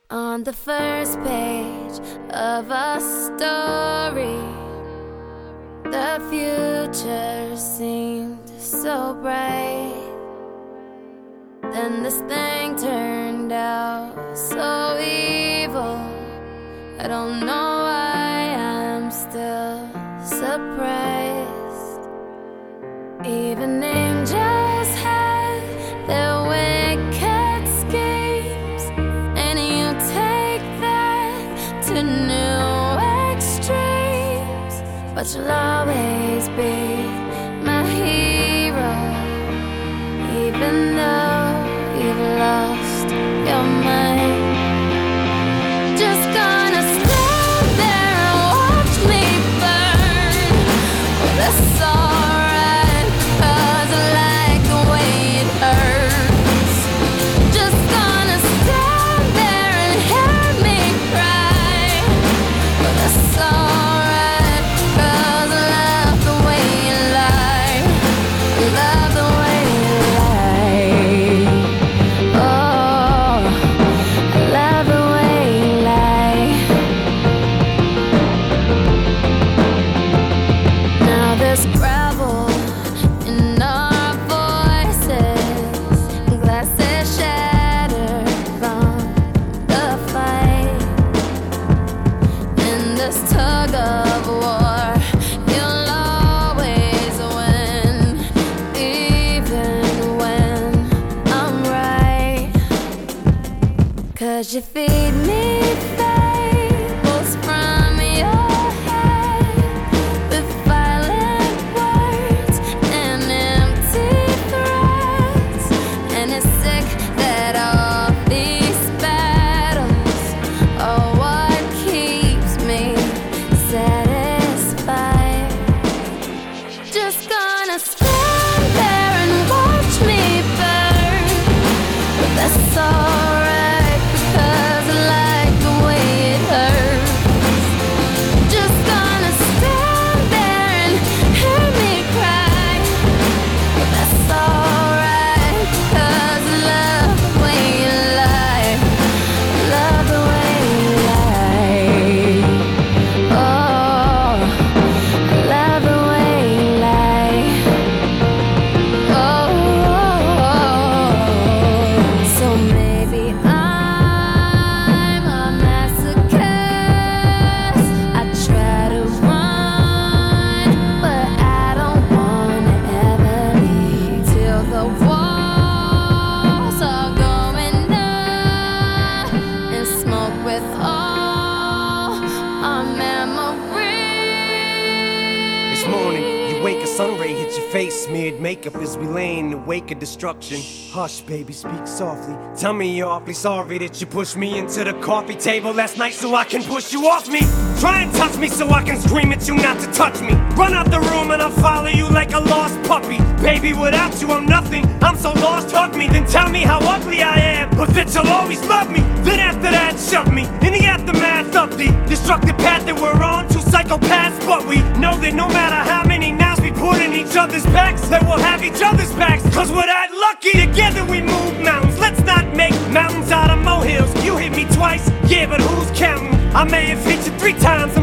On the first page of a story, the future seemed so bright. Then this thing turned out so evil. I don't know why I'm still surprised. Even angels had their wicked schemes, and you take that to new extremes. But you'll always be my hero, even though you've lost your mind. Just gonna stand there and watch me burn. Well, that's alright, 'cause I like the way it hurts. Just gonna stand there and hear me cry. Well, that's alright, 'cause I love the way you lie. I love the way you lie. Oh, I love the way you lie. Now there's gravel in our voices, glasses shattered from the fight. In this tug of war, you'll always win, even when I'm right. 'Cause you feed me fables from your head, with violent words and empty threats. And it's sick that all these battles are what keeps me satisfied. Just gonna stand there and watch me burn. But that's alright, because I like the way it hurts. Just gonna stand there and hear me cry. But that's alright, 'cause I love the way you lie. I love the way you lie. Oh, I love the way you lie. Oh, so maybe I'm a masochist. I try to run, but I don't wanna ever leave till the walls are going up and smoke with all our memories. This morning, you wake, a sun ray hits your face, smeared makeup as we lay in the wake of destruction. Hush, baby, speak softly. Tell me you're awfully sorry that you pushed me into the coffee table last night so I can push you off me. Try and touch me so I can scream at you not to touch me. Run out the room and I'll follow you like a lost puppy. Baby, without you I'm nothing. I'm so lost, hug me, then tell me how ugly I am, but that you'll always love me. Then after that, shove me in the aftermath of the destructive path that we're on. Two psychopaths, but we know that no matter how many knives we put in each other's backs, that we'll have each other's backs. 'Cause we're that lucky, together we move mountains. Let's not make mountains out of molehills. You hit me twice, yeah, but who's counting? I may have hit you 3 times,